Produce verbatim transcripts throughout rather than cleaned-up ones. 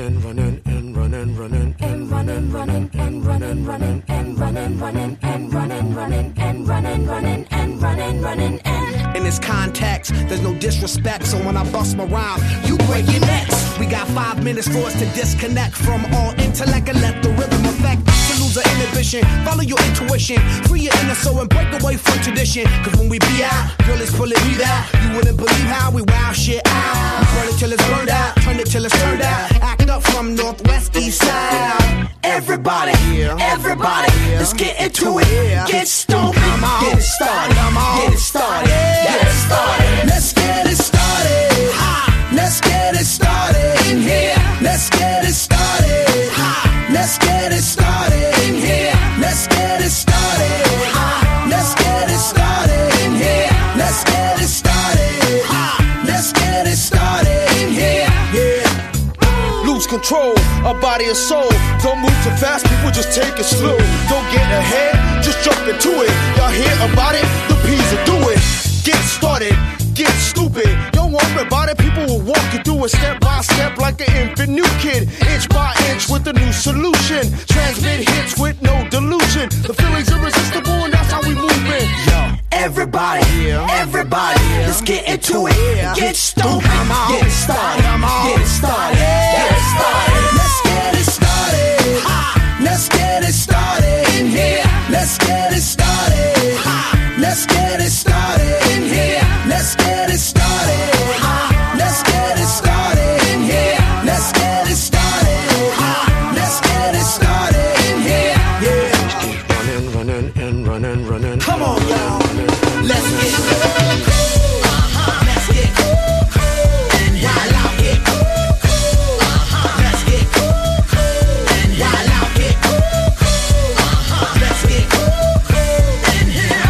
running, running, and running, running, and running, running, and running, running, and running, running, and running, running, and running, running, and running, running, and. In this context, there's no disrespect, so when I bust my rhyme, you break your necks. We got five minutes for us to disconnect from all intellect and let the rhythm affect. To lose our inhibition, follow your intuition, free your inner soul and break away from tradition. Cause when we be out, girl, it's pulling me out. You wouldn't believe how we wow shit out. We burn it till it's burned out, turn it till it's turned out. Act up from northwest, east side. Everybody, everybody, let's get into it. Get stupid, get it started, get it started, get it started. Let's get it started. Let's get it started in here. Let's get it started. Let's get it started in here. Let's get it started. Let's get it started in here. Let's get it started. Let's get it started in here. Yeah. Lose control of body and soul. Don't move too fast, people just take it slow. Don't get ahead, just jump into it. Y'all hear about it? The P's will do it. Get started, get stupid. Don't worry about it, people will walk you through it step by step like an infant new kid. Inch by inch with a new solution. Transmit hits with no delusion. The feeling's irresistible and that's how we move in. Yo. Everybody, everybody, let's get into it. Get stupid, get it started, get it started, get it started. Let's get it started. Let's get it started in here. Let's get it started. Let's get it started in here. Let's get it started. Let's get it started in here. Let's get it started. Let's get it started in here. Yeah. Running, running, and running, running. Come on, y'all. Let's get cool. Let's get cool. And while I get cool. Let's get cool. And while I get cool. Let's get cool. And here.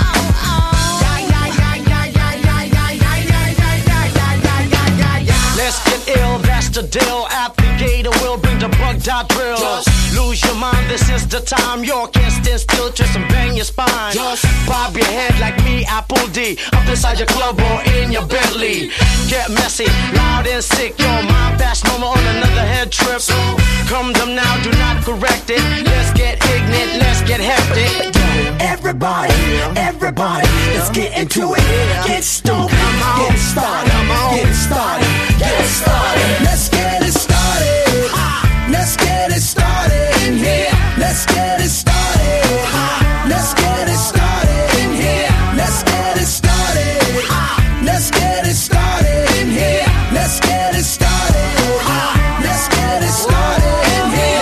Let's get ill, that's the deal. Applicator will bring the bug dot drill. Just lose your mind, this is the time. You can't stand still, twist and bang your spine. Just bob your head like me, Apple D. Up inside your club or in your Bentley. Get messy, loud and sick. Your mind fast, no more on another head trip. So come them now, do not correct it. Let's get ignorant, let's get hectic. Everybody, everybody, let's get into it. Get stupid, get it started, get it started, get it started. Let's get it started. Let's get it started in here. Let's get it started. Let's get it started in here. Let's get it started. Let's get it started in here. Let's get it started. Let's get it started in here.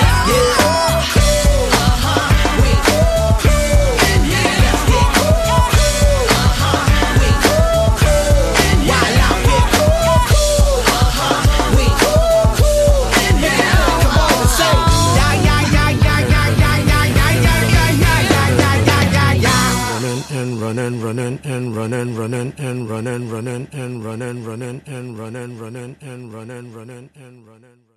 Running, running, and running, running, and running, running, and running, running, and running, running, and running, running, and running.